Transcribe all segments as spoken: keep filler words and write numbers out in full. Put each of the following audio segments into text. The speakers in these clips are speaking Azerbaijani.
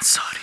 Ansari.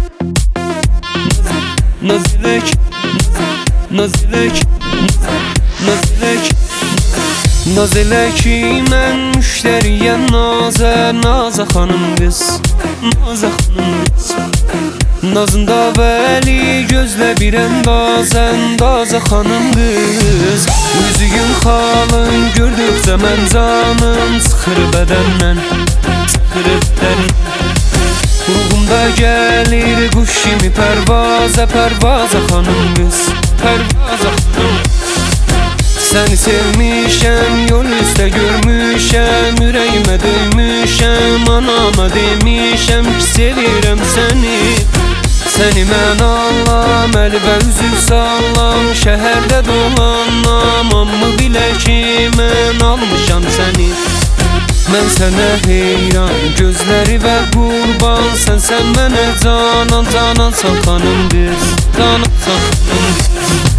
Nazilek, Nazilek, Nazilek, Naziləki mən müştəriyəm Nazə, Nazə xanım qız, Nazə xanım qız. Nazında vəli gözlə birəm bazən, Dazə xanım qız. Üzüyün xalın gördükcə mən canım çıxır bədəndən, çıxır bədəndən. Ruhumda gəlir quş kimi pərvazə, pərvazə xanım qız, pərvazə xanım. Səni sevmişəm, yol üstə görmüşəm, ürəyimə döymüşəm, anama demişəm ki sevirəm səni. Səni mən allam, əli və üzü sallam, şəhərdə dolanam, amma bilə ki mən almışam səni. Mən sənə heyran, gözləri və qurban, sənsən mənə canan, canansan xanım qız, canansan xanım qız.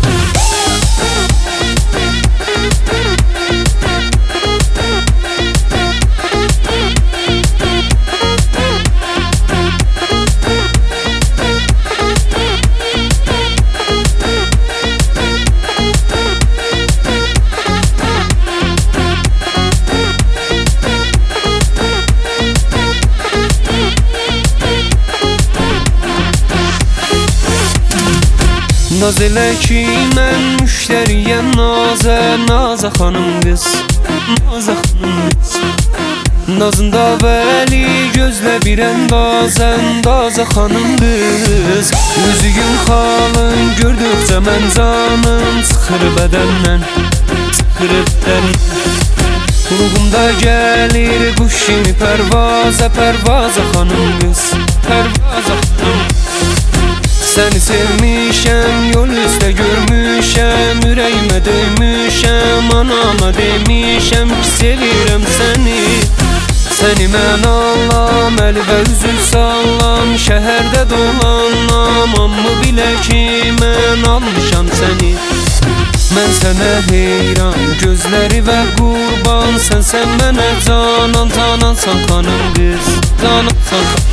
Naziləki mən müştəriyəm Nazə, Nazə xanım qız, Nazə xanım qız. Nazında vəli gözlə birən bazən, Dazə xanım qız. Üzüyün xalın gördükcə mən canım çıxır bədəndən, çıxır bədəndən. Ruhumda gəlir quş kimi pərvazə, pərvazə xanım qız, pərvazə xanım. Səni sevmişəm, yol üstə görmüşəm, ürəyimə döymüşəm, anama demişəm ki sevirəm səni. Səni mən allam, əli və üzü sallam, şəhərdə dolanam, amma bilə ki mən almışam səni. Mən sənə heyran, gözləri və qurban, sənsən mənə canan, canansan xanım qız, canansan xanım qız.